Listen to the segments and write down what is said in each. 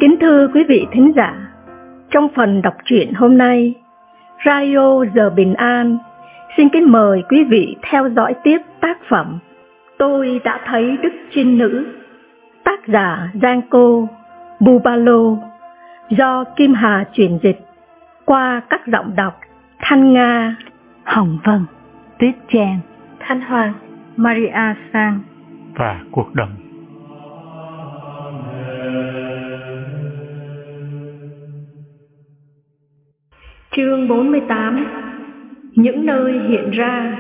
Kính thưa quý vị thính giả, trong phần đọc truyện hôm nay, Radio Giờ Bình An xin kính mời quý vị theo dõi tiếp tác phẩm Tôi đã thấy Đức Trinh Nữ, tác giả Giang Cô, Bubalo, do Kim Hà chuyển dịch qua các giọng đọc Thanh Nga, Hồng Vân, Tuyết Trang, Thanh Hoàng, Maria Sang và Cuộc Đồng. Chương 48. Những nơi hiện ra.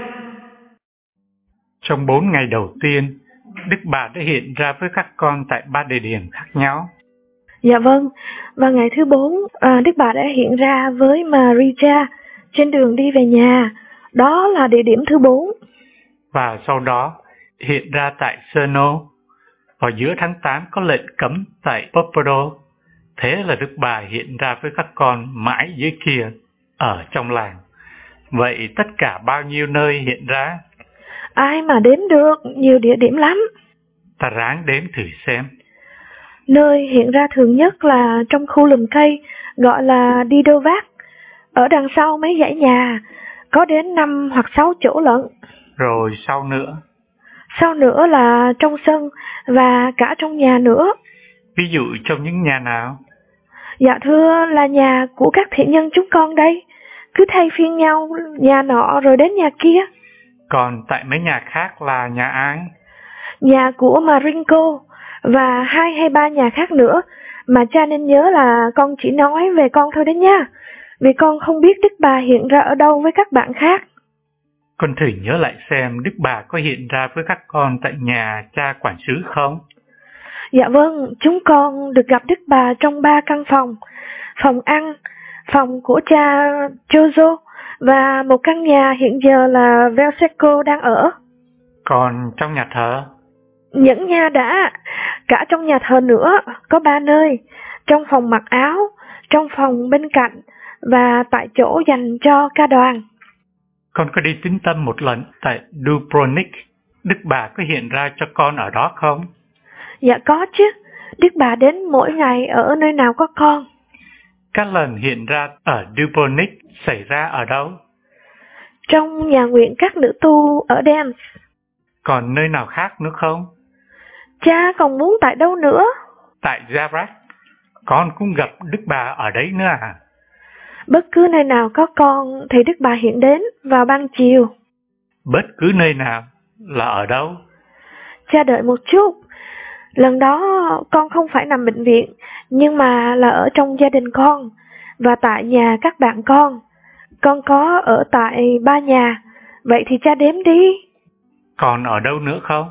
Trong 4 ngày đầu tiên, Đức Bà đã hiện ra với các con tại 3 địa điểm khác nhau. Dạ vâng, và ngày thứ 4, Đức Bà đã hiện ra với Maria trên đường đi về nhà. Đó là địa điểm thứ 4. Và sau đó hiện ra tại Seno. Vào giữa tháng 8 có lệnh cấm tại Poporo. Thế là Đức Bà hiện ra với các con mãi dưới kia, ở trong làng. Vậy tất cả bao nhiêu nơi hiện ra? Ai mà đếm được, nhiều địa điểm lắm. Ta ráng đếm thử xem. Nơi hiện ra thường nhất là trong khu lùm cây, gọi là Didovac. Ở đằng sau mấy dãy nhà, có đến 5 hoặc 6 chỗ lận. Rồi sau nữa? Sau nữa là trong sân và cả trong nhà nữa. Ví dụ trong những nhà nào? Dạ thưa, là nhà của các thiện nhân chúng con đây. Cứ thay phiên nhau, nhà nọ rồi đến nhà kia. Còn tại mấy nhà khác là nhà ai? Nhà của Marinko và 2 hay 3 nhà khác nữa. Mà cha nên nhớ là con chỉ nói về con thôi đấy nha. Vì con không biết Đức Bà hiện ra ở đâu với các bạn khác. Con thử nhớ lại xem Đức Bà có hiện ra với các con tại nhà cha quản xứ không? Dạ vâng, chúng con được gặp Đức Bà trong 3 căn phòng. Phòng ăn, phòng của cha Jojo và một căn nhà hiện giờ là Velseco đang ở. Còn trong nhà thờ? Những nhà đã, cả trong nhà thờ nữa, có 3 nơi. Trong phòng mặc áo, trong phòng bên cạnh và tại chỗ dành cho ca đoàn. Con có đi tín tâm một lần tại Dubrovnik. Đức Bà có hiện ra cho con ở đó không? Dạ có chứ. Đức Bà đến mỗi ngày ở nơi nào có con. Các lần hiện ra ở Dubrovnik xảy ra ở đâu? Trong nhà nguyện các nữ tu ở Dance. Còn nơi nào khác nữa không? Cha còn muốn tại đâu nữa? Tại Zagreb. Con cũng gặp Đức Bà ở đấy nữa à? Bất cứ nơi nào có con thì Đức Bà hiện đến vào ban chiều. Bất cứ nơi nào là ở đâu? Cha đợi một chút. Lần đó con không phải nằm bệnh viện, nhưng mà là ở trong gia đình con và tại nhà các bạn con. Con có ở tại 3 nhà, vậy thì cha đếm đi. Còn ở đâu nữa không?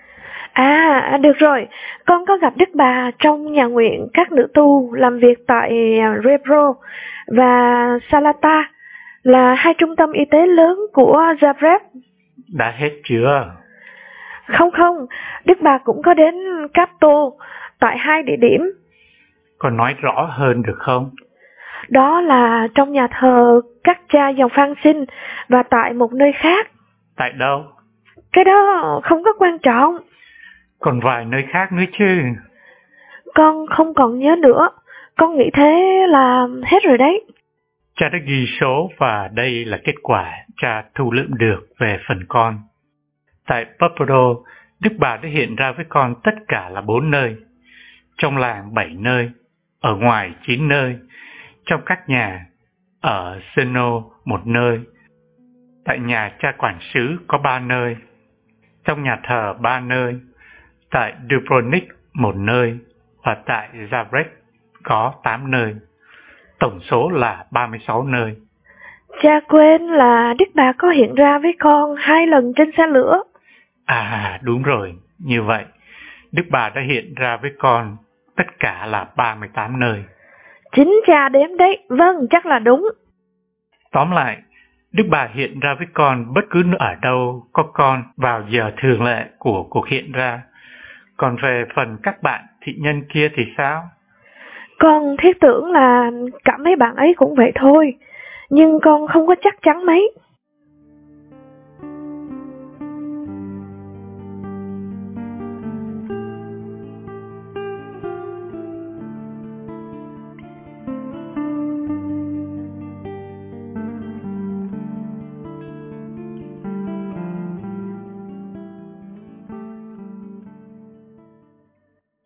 À, được rồi, con có gặp Đức Bà trong nhà nguyện các nữ tu làm việc tại Rebro và Salata, là 2 trung tâm y tế lớn của Zagreb. Đã hết chưa? Không, Đức Bà cũng có đến Cato tại 2 địa điểm. Con nói rõ hơn được không? Đó là trong nhà thờ các cha dòng Phan Sinh và tại một nơi khác. Tại đâu? Cái đó không có quan trọng. Còn vài nơi khác nữa chứ. Con không còn nhớ nữa. Con nghĩ thế là hết rồi đấy. Cha đã ghi số và đây là kết quả cha thu lượm được về phần con. Tại Poporo, Đức Bà đã hiện ra với con tất cả là 4 nơi. Trong làng 7 nơi, ở ngoài 9 nơi, trong các nhà, ở Seno 1 nơi, tại nhà cha quản xứ có 3 nơi, trong nhà thờ 3 nơi, tại Dubrovnik 1 nơi và tại Zagreb có 8 nơi. Tổng số là 36 nơi. Cha quên là Đức Bà có hiện ra với con 2 lần trên xe lửa. À đúng rồi, như vậy, Đức Bà đã hiện ra với con tất cả là 38 nơi. Chính cha đếm đấy, vâng, chắc là đúng. Tóm lại, Đức Bà hiện ra với con bất cứ ở đâu có con vào giờ thường lệ của cuộc hiện ra. Còn về phần các bạn thị nhân kia thì sao? Con thiết tưởng là cả mấy bạn ấy cũng vậy thôi, nhưng con không có chắc chắn mấy.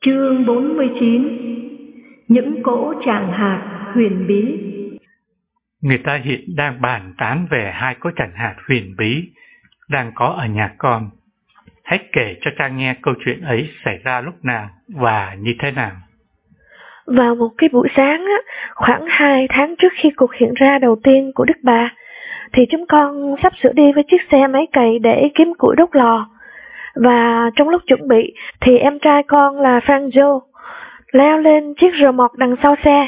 Chương 49. Những cỗ tràng hạt huyền bí. Người ta hiện đang bàn tán về hai cỗ tràng hạt huyền bí đang có ở nhà con. Hãy kể cho cha nghe câu chuyện ấy xảy ra lúc nào và như thế nào. Vào một cái buổi sáng, khoảng 2 tháng trước khi cuộc hiện ra đầu tiên của Đức Bà, thì chúng con sắp sửa đi với chiếc xe máy cày để kiếm củi đốt lò. Và trong lúc chuẩn bị thì em trai con là Franjo leo lên chiếc rờ mọc đằng sau xe.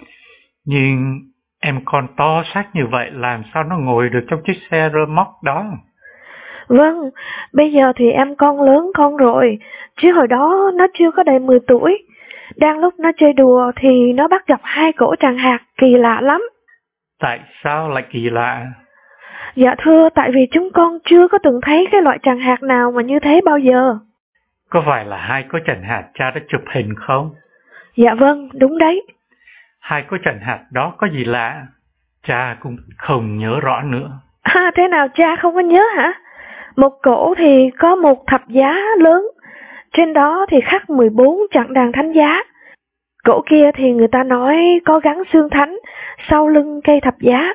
Nhưng em con to xác như vậy làm sao nó ngồi được trong chiếc xe rơ móc đó? Vâng, bây giờ thì em con lớn con rồi, chứ hồi đó nó chưa có đầy 10 tuổi. Đang lúc nó chơi đùa thì nó bắt gặp hai cỗ tràng hạt kỳ lạ lắm. Tại sao lại kỳ lạ? Dạ thưa, tại vì chúng con chưa có từng thấy cái loại tràng hạt nào mà như thế bao giờ. Có phải là hai cỗ tràng hạt cha đã chụp hình không? Dạ vâng, đúng đấy. Hai cỗ tràng hạt đó có gì lạ? Cha cũng không nhớ rõ nữa. Thế nào cha không có nhớ hả? Một cỗ thì có một thập giá lớn, trên đó thì khắc 14 chặng đàn thánh giá. Cỗ kia thì người ta nói có gắn xương thánh sau lưng cây thập giá.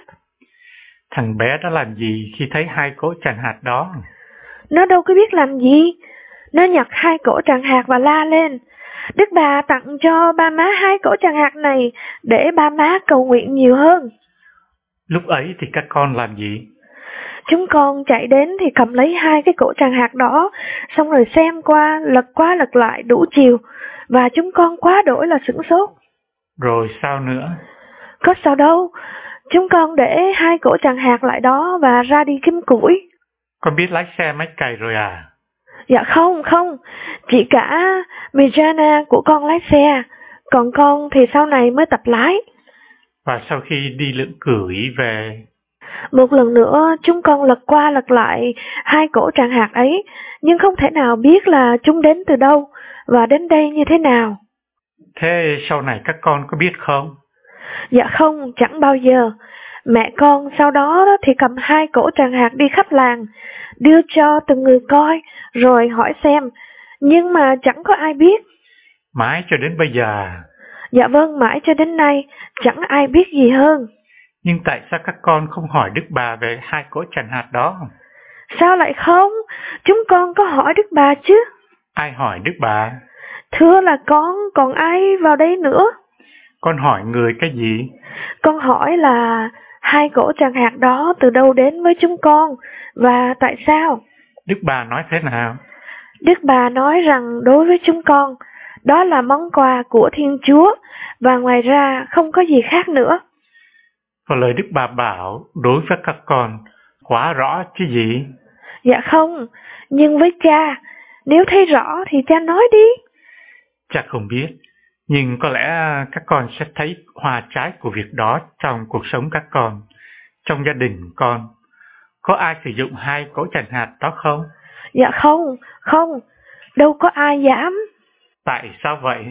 Thằng bé đã làm gì khi thấy hai cỗ tràng hạt đó? Nó đâu có biết làm gì. Nó nhặt hai cỗ tràng hạt và la lên: Đức Bà tặng cho ba má hai cỗ tràng hạt này để ba má cầu nguyện nhiều hơn. Lúc ấy thì các con làm gì? Chúng con chạy đến thì cầm lấy hai cái cỗ tràng hạt đó, xong rồi xem qua lật lại đủ chiều, và chúng con quá đỗi là sửng sốt. Rồi sao nữa? Có sao đâu, chúng con để hai cỗ tràng hạt lại đó và ra đi kiếm củi. Con biết lái xe máy cày rồi à? Dạ không, chỉ cả Mirjana của con lái xe, còn con thì sau này mới tập lái. Và sau khi đi lượm củi về, một lần nữa chúng con lật qua lật lại hai cỗ tràng hạt ấy, nhưng không thể nào biết là chúng đến từ đâu và đến đây như thế nào. Thế sau này các con có biết không? Dạ không, chẳng bao giờ. Mẹ con sau đó thì cầm hai cỗ tràng hạt đi khắp làng, đưa cho từng người coi, rồi hỏi xem, nhưng mà chẳng có ai biết. Mãi cho đến bây giờ? Dạ vâng, mãi cho đến nay, chẳng ai biết gì hơn. Nhưng tại sao các con không hỏi Đức Bà về hai cỗ tràng hạt đó? Sao lại không? Chúng con có hỏi Đức Bà chứ. Ai hỏi Đức Bà? Thưa là con, còn ai vào đây nữa? Con hỏi người cái gì? Con hỏi là hai cỗ tràng hạt đó từ đâu đến với chúng con, và tại sao? Đức Bà nói thế nào? Đức Bà nói rằng đối với chúng con, đó là món quà của Thiên Chúa, và ngoài ra không có gì khác nữa. Và lời Đức Bà bảo đối với các con quá rõ chứ gì? Dạ không, nhưng với cha, nếu thấy rõ thì cha nói đi. Cha không biết, nhưng có lẽ các con sẽ thấy hoa trái của việc đó trong cuộc sống các con, trong gia đình con. Có ai sử dụng hai cỗ tràng hạt đó không? Dạ không, đâu có ai dám. Tại sao vậy?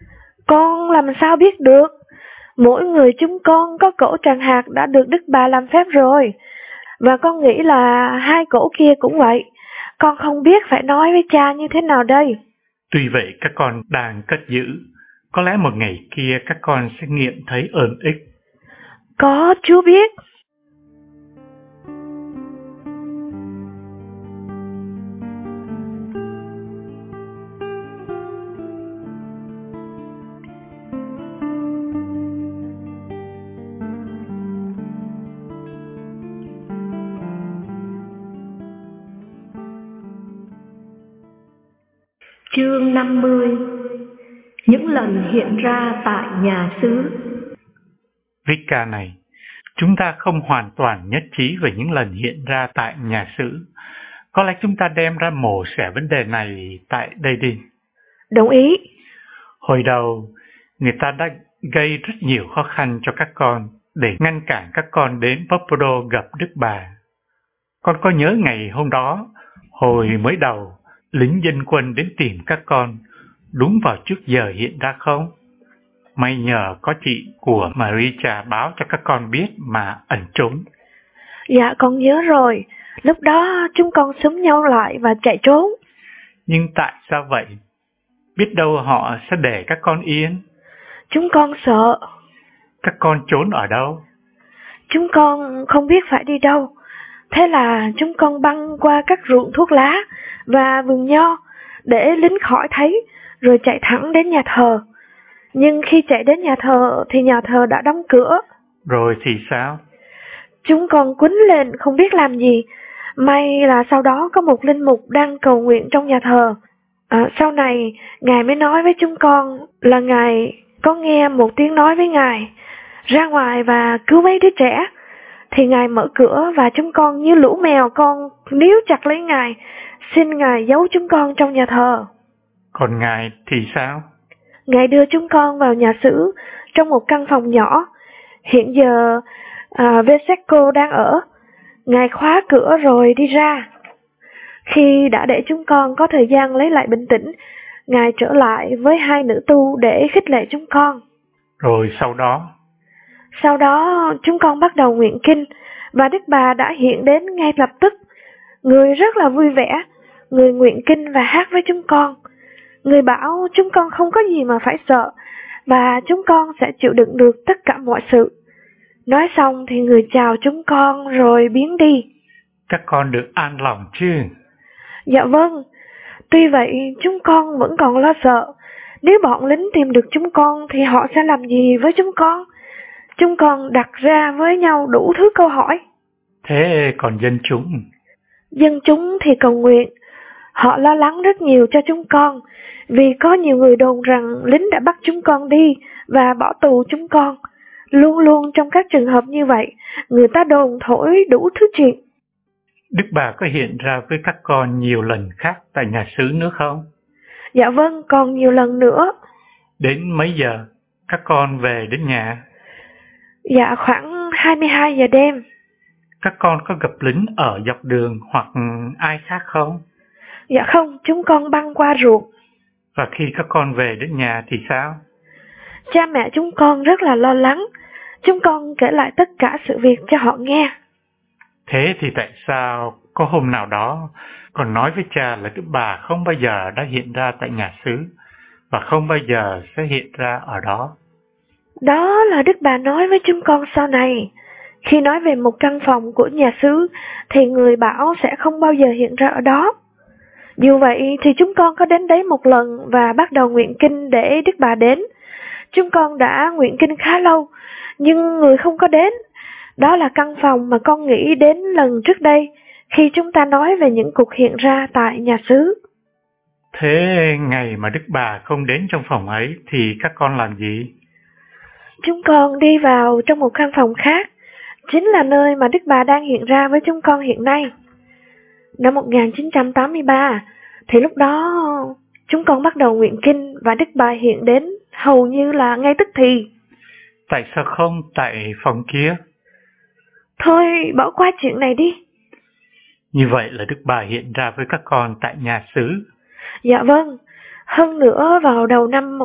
Con làm sao biết được? Mỗi người chúng con có cỗ tràng hạt đã được Đức Bà làm phép rồi. Và con nghĩ là hai cỗ kia cũng vậy. Con không biết phải nói với cha như thế nào đây. Tuy vậy các con đang cất giữ. Có lẽ một ngày kia các con sẽ nghiệm thấy ơn ích. Có, Chúa biết. Chương 50. Những lần hiện ra tại nhà xứ. Vika này, chúng ta không hoàn toàn nhất trí về những lần hiện ra tại nhà xứ. Có lẽ chúng ta đem ra mổ xẻ vấn đề này tại đây đi. Đồng ý. Hồi đầu, người ta đã gây rất nhiều khó khăn cho các con để ngăn cản các con đến Popodo gặp Đức Bà. Con có nhớ ngày hôm đó, hồi mới đầu, lính dân quân đến tìm các con đúng vào trước giờ hiện ra không? May nhờ có chị của Maricha báo cho các con biết mà ẩn trốn. Dạ con nhớ rồi. Lúc đó chúng con xúm nhau lại và chạy trốn. Nhưng tại sao vậy? Biết đâu họ sẽ để các con yên. Chúng con sợ. Các con trốn ở đâu? Chúng con không biết phải đi đâu. Thế là chúng con băng qua các ruộng thuốc lá và vườn nho để lính khỏi thấy, rồi chạy thẳng đến nhà thờ. Nhưng khi chạy đến nhà thờ thì nhà thờ đã đóng cửa. Rồi thì sao? Chúng con quýnh lên không biết làm gì. May là sau đó có một linh mục đang cầu nguyện trong nhà thờ. Sau này Ngài mới nói với chúng con là Ngài có nghe một tiếng nói với Ngài ra ngoài và cứu mấy đứa trẻ. Thì Ngài mở cửa và chúng con như lũ mèo con níu chặt lấy Ngài, xin Ngài giấu chúng con trong nhà thờ. Còn Ngài thì sao? Ngài đưa chúng con vào nhà xứ trong một căn phòng nhỏ. Hiện giờ Vesecco đang ở. Ngài khóa cửa rồi đi ra. Khi đã để chúng con có thời gian lấy lại bình tĩnh, Ngài trở lại với hai nữ tu để khích lệ chúng con. Rồi sau đó? Sau đó chúng con bắt đầu nguyện kinh và Đức Bà đã hiện đến ngay lập tức. Người rất là vui vẻ, người nguyện kinh và hát với chúng con. Người bảo chúng con không có gì mà phải sợ và chúng con sẽ chịu đựng được tất cả mọi sự. Nói xong thì người chào chúng con rồi biến đi. Các con được an lòng chứ? Dạ vâng. Tuy vậy chúng con vẫn còn lo sợ. Nếu bọn lính tìm được chúng con thì họ sẽ làm gì với chúng con? Chúng con đặt ra với nhau đủ thứ câu hỏi. Thế còn dân chúng? Dân chúng thì cầu nguyện. Họ lo lắng rất nhiều cho chúng con, vì có nhiều người đồn rằng lính đã bắt chúng con đi và bỏ tù chúng con. Luôn luôn trong các trường hợp như vậy, người ta đồn thổi đủ thứ chuyện. Đức Bà có hiện ra với các con nhiều lần khác tại nhà xứ nữa không? Dạ vâng, còn nhiều lần nữa. Đến mấy giờ các con về đến nhà? Dạ khoảng 22 giờ đêm. Các con có gặp lính ở dọc đường hoặc ai khác không? Dạ không, chúng con băng qua ruộng. Và khi các con về đến nhà thì sao? Cha mẹ chúng con rất là lo lắng. Chúng con kể lại tất cả sự việc cho họ nghe. Thế thì tại sao có hôm nào đó con nói với cha là Đức Bà không bao giờ đã hiện ra tại nhà xứ và không bao giờ sẽ hiện ra ở đó? Đó là Đức Bà nói với chúng con sau này. Khi nói về một căn phòng của nhà xứ thì người bảo sẽ không bao giờ hiện ra ở đó. Dù vậy thì chúng con có đến đấy một lần và bắt đầu nguyện kinh để Đức Bà đến. Chúng con đã nguyện kinh khá lâu, nhưng người không có đến. Đó là căn phòng mà con nghĩ đến lần trước đây, khi chúng ta nói về những cuộc hiện ra tại nhà xứ. Thế ngày mà Đức Bà không đến trong phòng ấy thì các con làm gì? Chúng con đi vào trong một căn phòng khác, chính là nơi mà Đức Bà đang hiện ra với chúng con hiện nay. Năm 1983, thì lúc đó chúng con bắt đầu nguyện kinh và Đức Bà hiện đến hầu như là ngay tức thì. Tại sao không tại phòng kia? Thôi bỏ qua chuyện này đi. Như vậy là Đức Bà hiện ra với các con tại nhà xứ. Dạ vâng. Hơn nữa vào đầu năm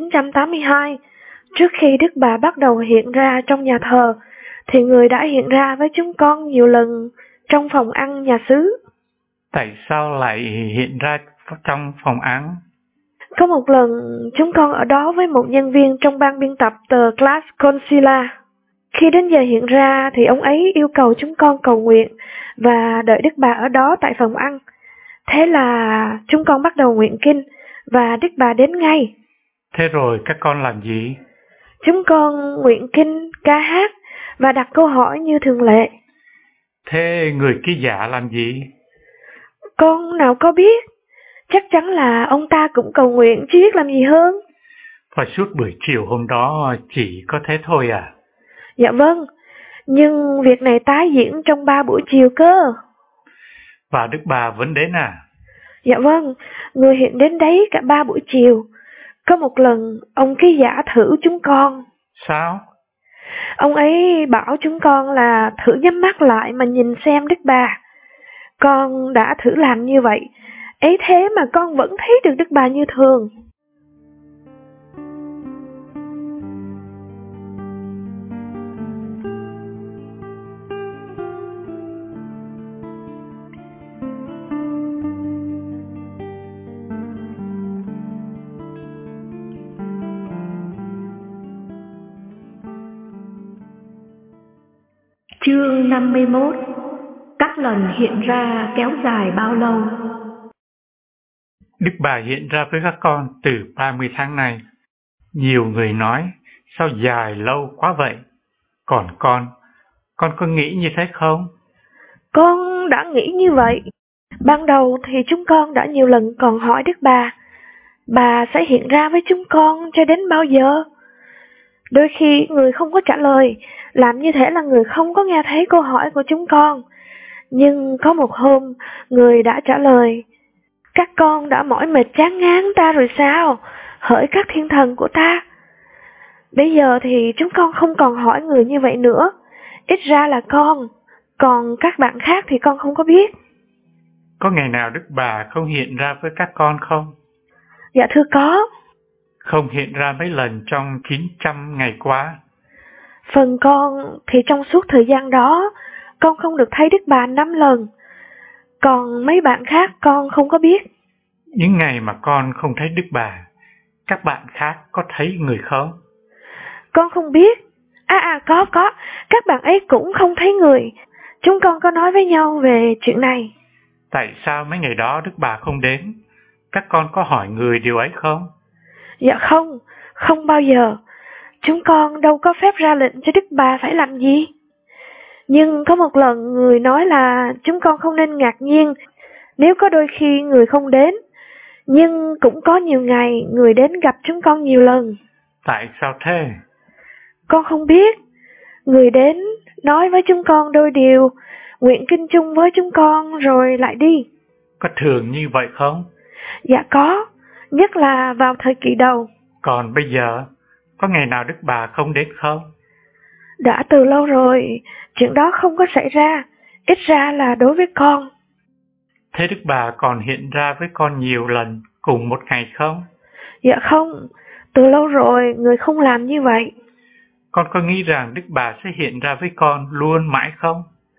1982, trước khi Đức Bà bắt đầu hiện ra trong nhà thờ, thì người đã hiện ra với chúng con nhiều lần trong phòng ăn nhà xứ. Tại sao lại hiện ra trong phòng ăn? Có một lần chúng con ở đó với một nhân viên trong ban biên tập tờ Class Consila. Khi đến giờ hiện ra thì ông ấy yêu cầu chúng con cầu nguyện và đợi Đức Bà ở đó tại phòng ăn. Thế là chúng con bắt đầu nguyện kinh và Đức Bà đến ngay. Thế rồi các con làm gì? Chúng con nguyện kinh, ca hát và đặt câu hỏi như thường lệ. Thế người ký giả làm gì? Con nào có biết. Chắc chắn là ông ta cũng cầu nguyện chứ biết làm gì hơn. Và suốt buổi chiều hôm đó chỉ có thế thôi à? Dạ vâng, nhưng việc này tái diễn trong 3 buổi chiều cơ. Và Đức Bà vẫn đến à? Dạ vâng, người hiện đến đấy cả 3 buổi chiều. Có một lần ông ký giả thử chúng con. Sao? Ông ấy bảo chúng con là thử nhắm mắt lại mà nhìn xem Đức Bà. Con đã thử làm như vậy, ấy thế mà con vẫn thấy được Đức Bà như thường. Chương 51. Các lần hiện ra kéo dài bao lâu? Đức Bà hiện ra với các con từ 30 tháng nay. Nhiều người nói, sao dài lâu quá vậy? Còn con có nghĩ như thế không? Con đã nghĩ như vậy. Ban đầu thì chúng con đã nhiều lần còn hỏi Đức bà sẽ hiện ra với chúng con cho đến bao giờ? Đôi khi người không có trả lời, làm như thế là người không có nghe thấy câu hỏi của chúng con. Nhưng có một hôm, người đã trả lời, các con đã mỏi mệt chán ngán ta rồi sao? Hỡi các thiên thần của ta. Bây giờ thì chúng con không còn hỏi người như vậy nữa. Ít ra là con, còn các bạn khác thì con không có biết. Có ngày nào Đức Bà không hiện ra với các con không? Dạ thưa có. Không hiện ra mấy lần trong 900 ngày qua? Phần con thì trong suốt thời gian đó, con không được thấy Đức Bà 5 lần. Còn mấy bạn khác con không có biết. Những ngày mà con không thấy Đức Bà, các bạn khác có thấy người không? Con không biết. Có. Các bạn ấy cũng không thấy người. Chúng con có nói với nhau về chuyện này. Tại sao mấy ngày đó Đức Bà không đến? Các con có hỏi người điều ấy không? Dạ không bao giờ. Chúng con đâu có phép ra lệnh cho Đức Bà phải làm gì. Nhưng có một lần người nói là chúng con không nên ngạc nhiên nếu có đôi khi người không đến. Nhưng cũng có nhiều ngày người đến gặp chúng con nhiều lần. Tại sao thế? Con không biết. Người đến nói với chúng con đôi điều, nguyện kinh chung với chúng con rồi lại đi. Có thường như vậy không? Dạ có, nhất là vào thời kỳ đầu. Còn bây giờ, có ngày nào Đức Bà không đến không? Đã từ lâu rồi, chuyện đó không có xảy ra, ít ra là đối với con. Thế Đức Bà còn hiện ra với con nhiều lần cùng một ngày không? Dạ không, từ lâu rồi người không làm như vậy. Con có nghĩ rằng Đức Bà sẽ hiện ra với con luôn mãi không?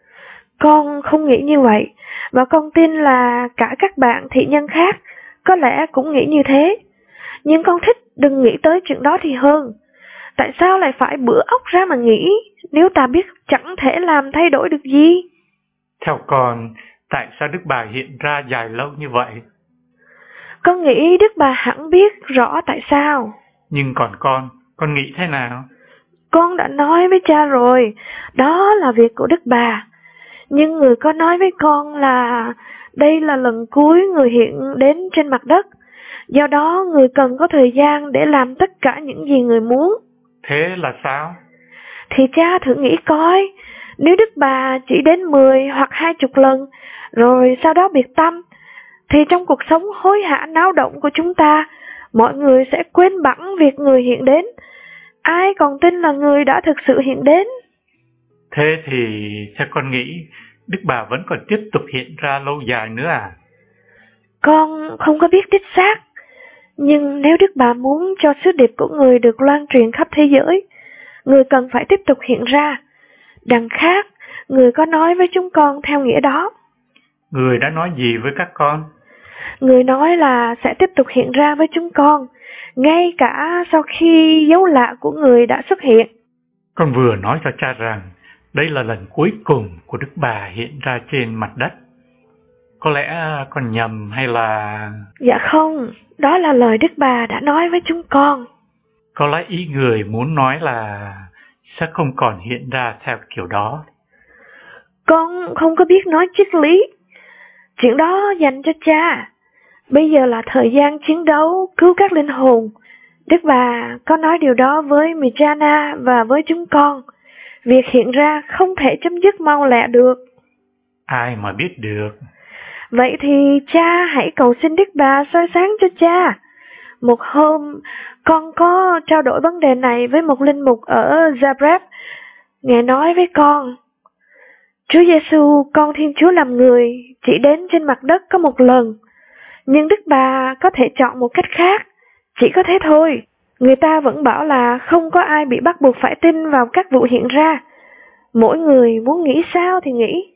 Con không nghĩ như vậy, và con tin là cả các bạn thị nhân khác có lẽ cũng nghĩ như thế. Nhưng con thích đừng nghĩ tới chuyện đó thì hơn. Tại sao lại phải bữa óc ra mà nghĩ, nếu ta biết chẳng thể làm thay đổi được gì? Theo con, tại sao Đức Bà hiện ra dài lâu như vậy? Con nghĩ Đức Bà hẳn biết rõ tại sao. Nhưng còn con nghĩ thế nào? Con đã nói với cha rồi, đó là việc của Đức Bà. Nhưng người có nói với con là đây là lần cuối người hiện đến trên mặt đất. Do đó người cần có thời gian để làm tất cả những gì người muốn. Thế là sao? Thì cha thử nghĩ coi, nếu Đức Bà chỉ đến 10 hoặc 20 lần, rồi sau đó biệt tâm, thì trong cuộc sống hối hả náo động của chúng ta, mọi người sẽ quên bẵng việc người hiện đến. Ai còn tin là người đã thực sự hiện đến? Thế thì theo con nghĩ, Đức Bà vẫn còn tiếp tục hiện ra lâu dài nữa à? Con không có biết đích xác, nhưng nếu Đức Bà muốn cho sứ điệp của người được loan truyền khắp thế giới, người cần phải tiếp tục hiện ra. Đằng khác, người có nói với chúng con theo nghĩa đó. Người đã nói gì với các con? Người nói là sẽ tiếp tục hiện ra với chúng con, ngay cả sau khi dấu lạ của người đã xuất hiện. Con vừa nói cho cha rằng đây là lần cuối cùng của Đức Bà hiện ra trên mặt đất. Có lẽ con nhầm hay là... Dạ không, đó là lời Đức Bà đã nói với chúng con. Có lẽ ý người muốn nói là sẽ không còn hiện ra theo kiểu đó. Con không có biết nói triết lý. Chuyện đó dành cho cha. Bây giờ là thời gian chiến đấu cứu các linh hồn. Đức Bà có nói điều đó với Mijana và với chúng con. Việc hiện ra không thể chấm dứt mau lẹ được. Ai mà biết được. Vậy thì cha hãy cầu xin Đức Bà soi sáng cho cha. Một hôm, con có trao đổi vấn đề này với một linh mục ở Zagreb. Ngài nói với con, Chúa Giêsu, con Thiên Chúa làm người, chỉ đến trên mặt đất có một lần. Nhưng Đức Bà có thể chọn một cách khác, chỉ có thế thôi. Người ta vẫn bảo là không có ai bị bắt buộc phải tin vào các vụ hiện ra. Mỗi người muốn nghĩ sao thì nghĩ.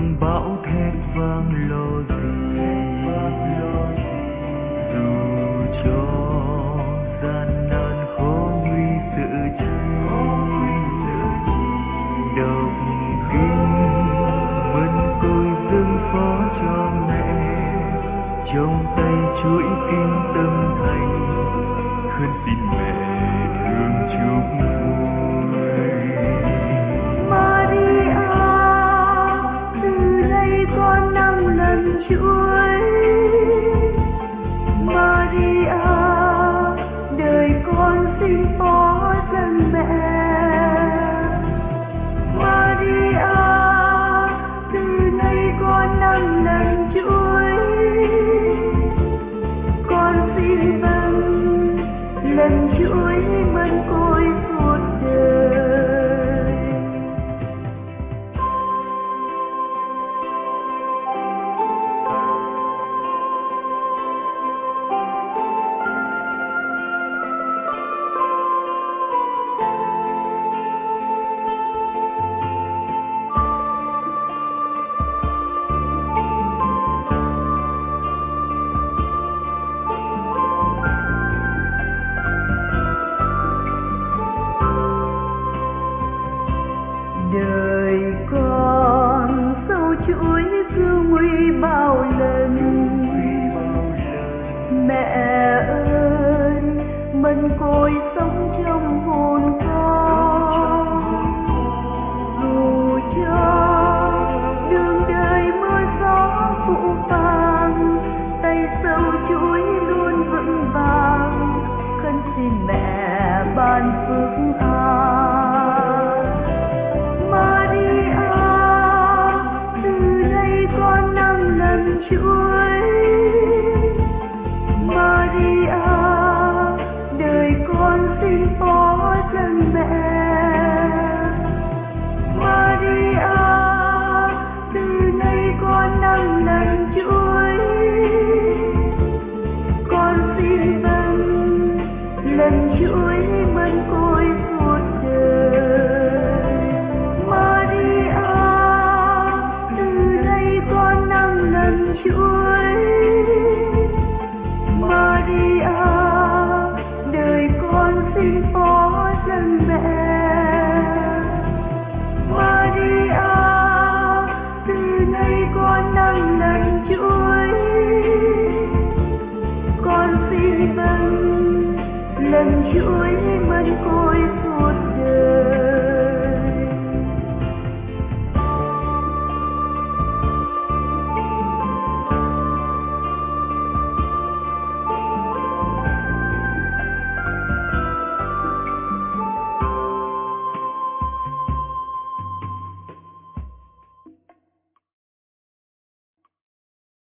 bão thét vang lo gì, dù cho gian nan khó nguy sự chi, đọc kinh mân côi dâng phó cho mẹ, trong tay chuỗi kinh tâm thành, khấn xin mẹ thương chúc vui. Maria, từ đây con 5 lần chuỗi. Maria, đời con xin phó dâng mẹ. Maria, từ nay con 5 lần chuỗi. Con xin vâng lần chuỗi mân côi suốt đời. Đời con sâu chuỗi cứ nguy bao lần. Mẹ ơi, mân côi sống trong hồn con. Dù cho đường đời mưa gió phụ phàng, tay sâu chuỗi luôn vững vàng. Khấn xin mẹ ban phước an. Maria, từ đây con 5 lần chuỗi. Maria, đời con xin phó dâng mẹ. Maria, từ nay con 5 lần chuỗi. Con xin vâng lần chuỗi mân côi suốt đời. Maria, từ đây con 5 lần chuỗi. Maria, đời con xin phó dâng mẹ. Maria, từ nay con 5 lần chuỗi. Con xin vâng lần chuỗi